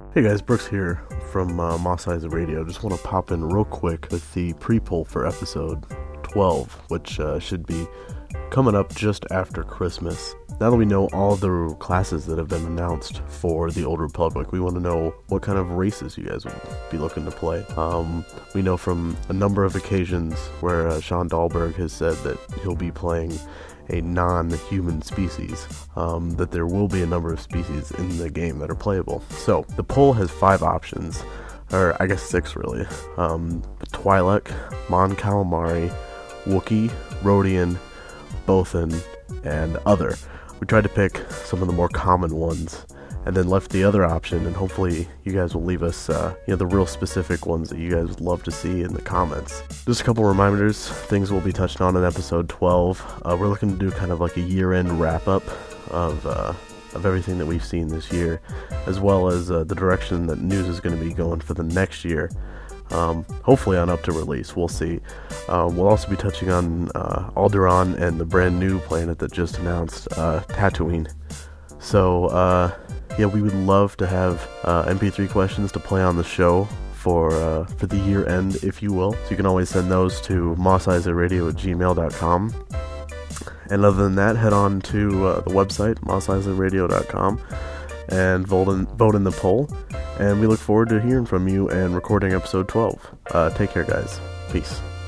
Hey guys, Brooks here from Moss Eyes Radio. Just want to pop in real quick with the pre-poll for episode 12, which should be coming up just after Christmas. Now that we know all the classes that have been announced for the Old Republic, we want to know what kind of races you guys will be looking to play. We know from a number of occasions where Sean Dahlberg has said that he'll be playing a non-human species, that there will be a number of species in the game that are playable. So, the poll has 5 options, or I guess 6 really. Twi'lek, Mon Calamari, Wookiee, Rodian, Bothan, and other. We tried to pick some of the more common ones, and then left the other option, and hopefully you guys will leave us the real specific ones that you guys would love to see in the comments. Just a couple reminders, things we'll be touching on in episode 12. We're looking to do kind of like a year-end wrap-up of everything that we've seen this year, as well as the direction that news is going to be going for the next year. Hopefully on up to release, we'll see. We'll also be touching on Alderaan and the brand new planet that just announced, Tatooine. So, we would love to have MP3 questions to play on the show for the year end, if you will. So you can always send those to mosseyesradio@gmail.com. And other than that, head on to the website, mosseyesradio.com, and vote in the poll. And we look forward to hearing from you and recording episode 12. Take care, guys. Peace.